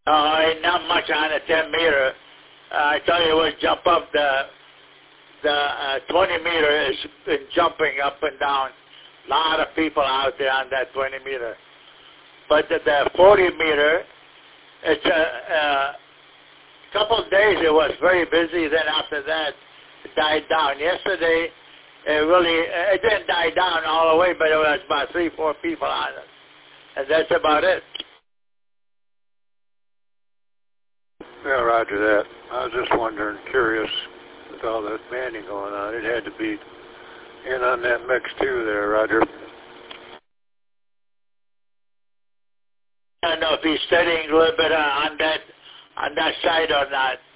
Ain't not much on the 10 meter. I tell you what, jump up the 20 meter has been jumping up and down. A lot of people out there on that 20 meter. But the 40 meter, it's a couple of days it was very busy. Then after that, it died down. Yesterday, it didn't die down all the way, but it was about 3-4 people on it. And that's about it. Yeah, roger that. I was just wondering, curious, with all that manning going on, it had to be in on that mix too there, Roger. I don't know if he's studying a little bit on that side or not.